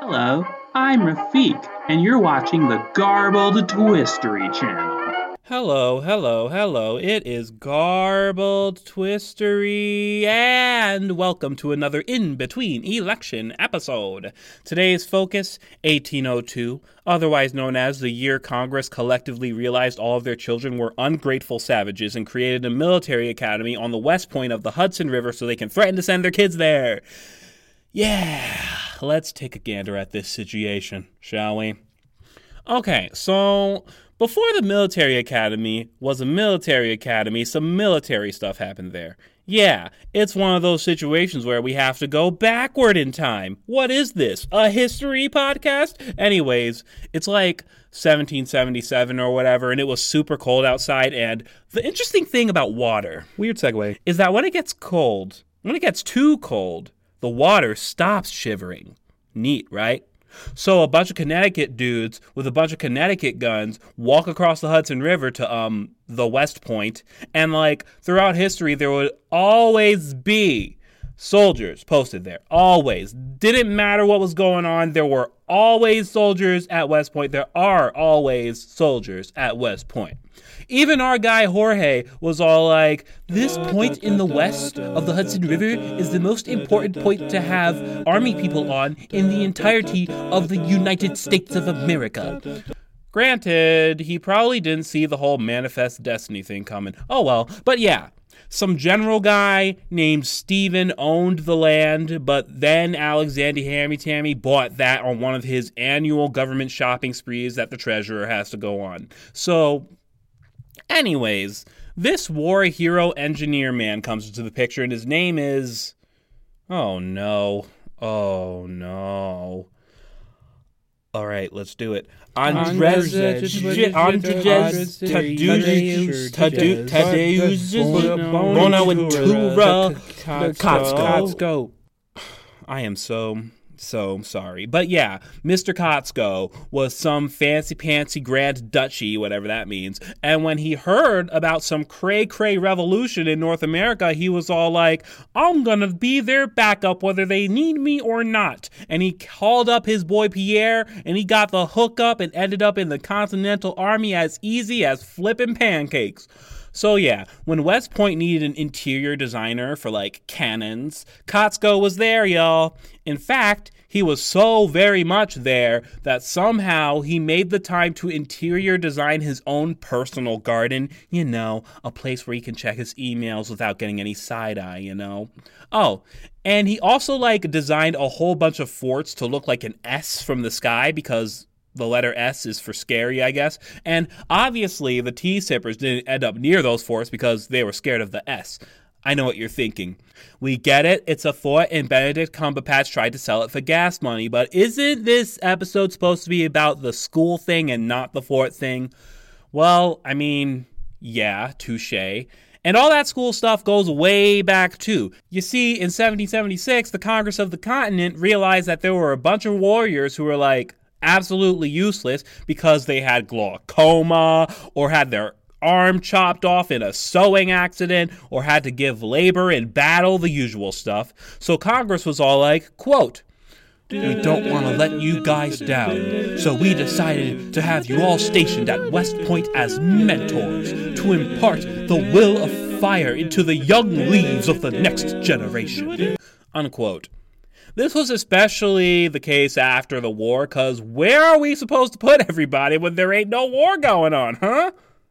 Hello, I'm Rafiq, and you're watching the Garbled Twistery channel. Hello. It is Garbled Twistery, and welcome to another in-between election episode. Today's focus, 1802, otherwise known as the year Congress collectively realized all of their children were ungrateful savages and created a military academy on the west point of the Hudson River so they can threaten to send their kids there. Yeah, let's take a gander at this situation, shall we? Okay, so before the military academy was a military academy, some military stuff happened there. Yeah, it's one of those situations where we have to go backward in time. What is this? A history podcast? Anyways, it's like 1777 or whatever, and it was super cold outside, and the interesting thing about water, weird segue, is that when it gets too cold, the water stops shivering. Neat, right? So a bunch of Connecticut dudes with a bunch of Connecticut guns walk across the Hudson River to the West Point, and throughout history there would always be soldiers posted there. Always. Didn't matter what was going on, there were always soldiers at West Point. There are always soldiers at West Point. Even our guy Jorge was all like, this point in the west of the Hudson River is the most important point to have army people on in the entirety of the United States of America. Granted, he probably didn't see the whole Manifest Destiny thing coming. Oh well, but yeah. Some general guy named Stephen owned the land, but then Alexander Hammy-Tammy bought that on one of his annual government shopping sprees that the treasurer has to go on. So, anyways, this war hero engineer man comes into the picture, and his name is... Oh no. All right, let's do it. Andrzej Tadeusz Bonaventura Kotsko. I am so sorry. But yeah, Mr. Kotsko was some fancy-pantsy grand duchy, whatever that means. And when he heard about some cray-cray revolution in North America, he was all like, I'm gonna be their backup whether they need me or not. And he called up his boy Pierre, and he got the hookup and ended up in the Continental Army as easy as flipping pancakes. So yeah, when West Point needed an interior designer for cannons, Kotsko was there, y'all. In fact, he was so very much there that somehow he made the time to interior design his own personal garden. You know, a place where he can check his emails without getting any side eye, you know. Oh, and he also designed a whole bunch of forts to look like an S from the sky because the letter S is for scary, I guess. And obviously, the tea-sippers didn't end up near those forts because they were scared of the S. I know what you're thinking. We get it, it's a fort, and Benedict Cumberbatch tried to sell it for gas money, but isn't this episode supposed to be about the school thing and not the fort thing? Well, I mean, yeah, touche. And all that school stuff goes way back, too. You see, in 1776, the Congress of the Continent realized that there were a bunch of warriors who were absolutely useless because they had glaucoma or had their arm chopped off in a sewing accident or had to give labor in battle, the usual stuff. So Congress was all like, quote, we don't want to let you guys down, so we decided to have you all stationed at West Point as mentors to impart the will of fire into the young leaves of the next generation, unquote. This was especially the case after the war, because where are we supposed to put everybody when there ain't no war going on, huh?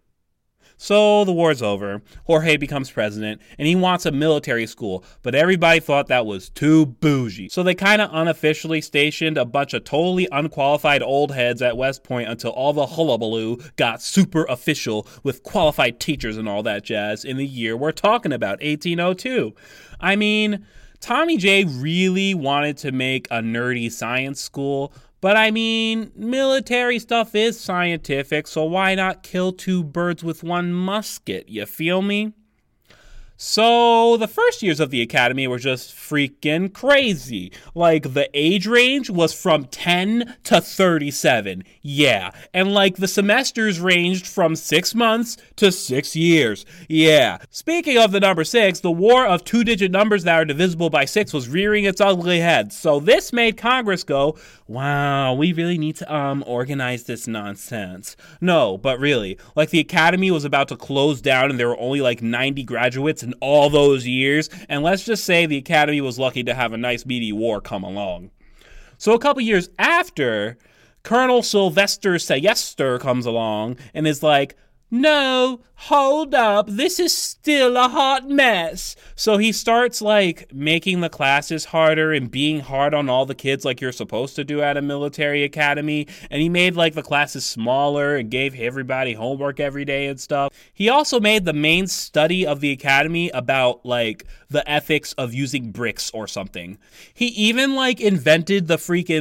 So the war's over, Jorge becomes president, and he wants a military school, but everybody thought that was too bougie. So they kind of unofficially stationed a bunch of totally unqualified old heads at West Point until all the hullabaloo got super official with qualified teachers and all that jazz in the year we're talking about, 1802. I mean, Tommy J really wanted to make a nerdy science school, but I mean, military stuff is scientific, so why not kill two birds with one musket, you feel me? So the first years of the academy were just freaking crazy. Like, the age range was from 10 to 37. Yeah. And like, the semesters ranged from 6 months to 6 years. Yeah. Speaking of the number 6, the war of two-digit numbers that are divisible by 6 was rearing its ugly head. So this made Congress go, wow, we really need to organize this nonsense. No, but really, like, the academy was about to close down and there were only like 90 graduates in all those years, and let's just say the academy was lucky to have a nice meaty war come along. So a couple years after, Colonel Sylvester Sayester comes along and is like, no, hold up, this is still a hot mess. So he starts, like, making the classes harder and being hard on all the kids like you're supposed to do at a military academy. And he made, like, the classes smaller and gave everybody homework every day and stuff. He also made the main study of the academy about, like, the ethics of using bricks or something. He even, like, invented the freaking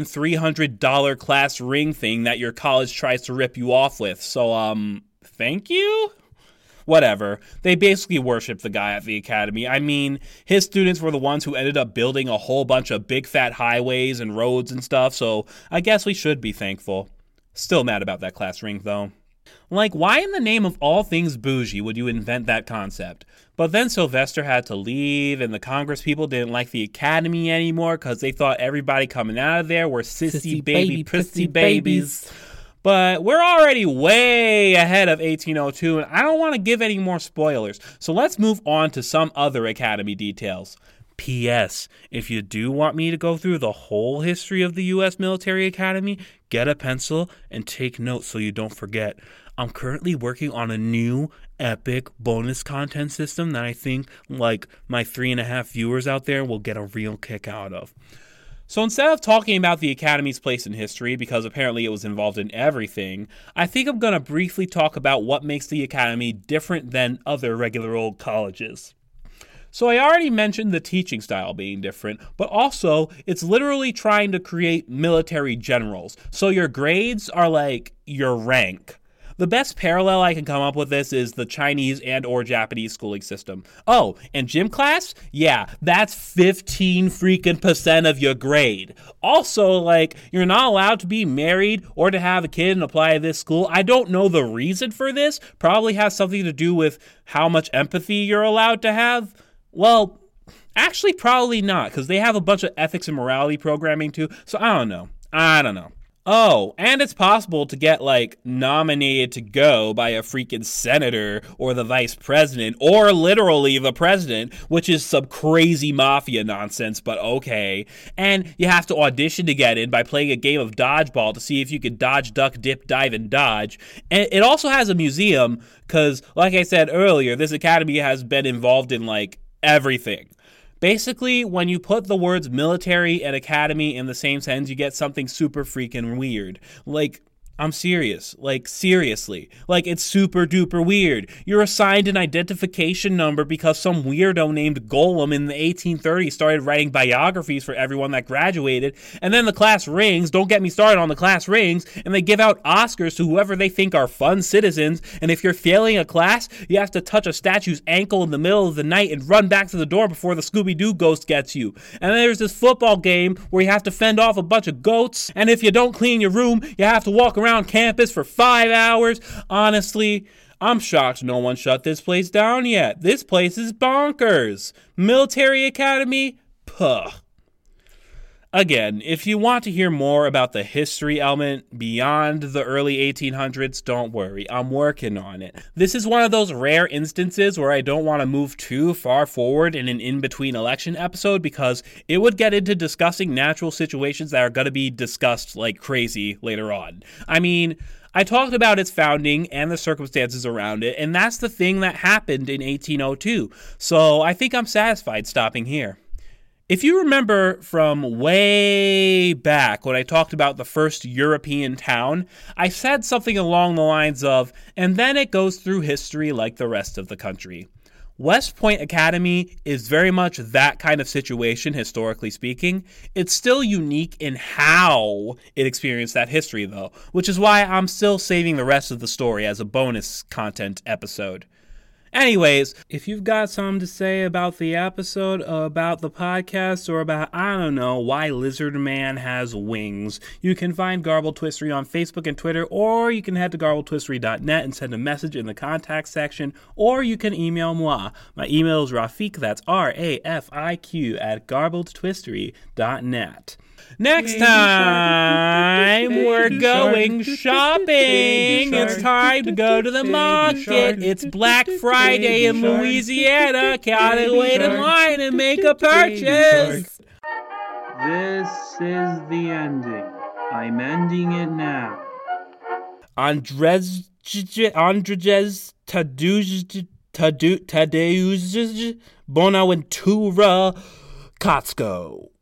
$300 class ring thing that your college tries to rip you off with. So, thank you? Whatever. They basically worshipped the guy at the academy. I mean, his students were the ones who ended up building a whole bunch of big fat highways and roads and stuff, so I guess we should be thankful. Still mad about that class ring, though. Like, why in the name of all things bougie would you invent that concept? But then Sylvester had to leave, and the Congress people didn't like the academy anymore because they thought everybody coming out of there were sissy baby prissy babies. But we're already way ahead of 1802, and I don't want to give any more spoilers. So let's move on to some other academy details. P.S. If you do want me to go through the whole history of the U.S. Military Academy, get a pencil and take notes so you don't forget. I'm currently working on a new epic bonus content system that I think, like, my 3.5 viewers out there will get a real kick out of. So instead of talking about the Academy's place in history, because apparently it was involved in everything, I think I'm going to briefly talk about what makes the Academy different than other regular old colleges. So I already mentioned the teaching style being different, but also it's literally trying to create military generals. So your grades are like your rank. The best parallel I can come up with this is the Chinese and or Japanese schooling system. Oh, and gym class? Yeah, that's 15% of your grade. Also, like, you're not allowed to be married or to have a kid and apply to this school. I don't know the reason for this. Probably has something to do with how much empathy you're allowed to have. Well, actually probably not, because they have a bunch of ethics and morality programming too. So I don't know. Oh, and it's possible to get, like, nominated to go by a freaking senator or the vice president or literally the president, which is some crazy mafia nonsense, but okay. And you have to audition to get in by playing a game of dodgeball to see if you can dodge, duck, dip, dive, and dodge. And it also has a museum because, like I said earlier, this academy has been involved in, like, everything. Basically, when you put the words military and academy in the same sentence, you get something super freaking weird. Like, I'm serious. Like, seriously. Like, it's super duper weird. You're assigned an identification number because some weirdo named Golem in the 1830s started writing biographies for everyone that graduated. And then the class rings, don't get me started on the class rings, and they give out Oscars to whoever they think are fun citizens. And if you're failing a class, you have to touch a statue's ankle in the middle of the night and run back to the door before the Scooby-Doo ghost gets you. And then there's this football game where you have to fend off a bunch of goats. And if you don't clean your room, you have to walk around campus for 5 hours. Honestly, I'm shocked no one shut this place down yet. This place is bonkers. Military Academy? Puh. Again, if you want to hear more about the history element beyond the early 1800s, don't worry, I'm working on it. This is one of those rare instances where I don't want to move too far forward in an in-between election episode because it would get into discussing natural situations that are going to be discussed like crazy later on. I mean, I talked about its founding and the circumstances around it, and that's the thing that happened in 1802, so I think I'm satisfied stopping here. If you remember from way back when I talked about the first European town, I said something along the lines of, and then it goes through history like the rest of the country. West Point Academy is very much that kind of situation, historically speaking. It's still unique in how it experienced that history, though, which is why I'm still saving the rest of the story as a bonus content episode. Anyways, if you've got something to say about the episode, about the podcast, or about, I don't know, why Lizard Man has wings, you can find Garbled Twistery on Facebook and Twitter, or you can head to garbledtwistery.net and send a message in the contact section, or you can email moi. My email is Rafiq, that's RAFIQ, at garbledtwistery.net. Next time, we're going shopping. It's time to go to the market. It's Black Friday in Louisiana. Gotta wait in line and make a purchase. This is the ending. I'm ending it now. Andrzej Tadeusz Bonaventura Kotsko.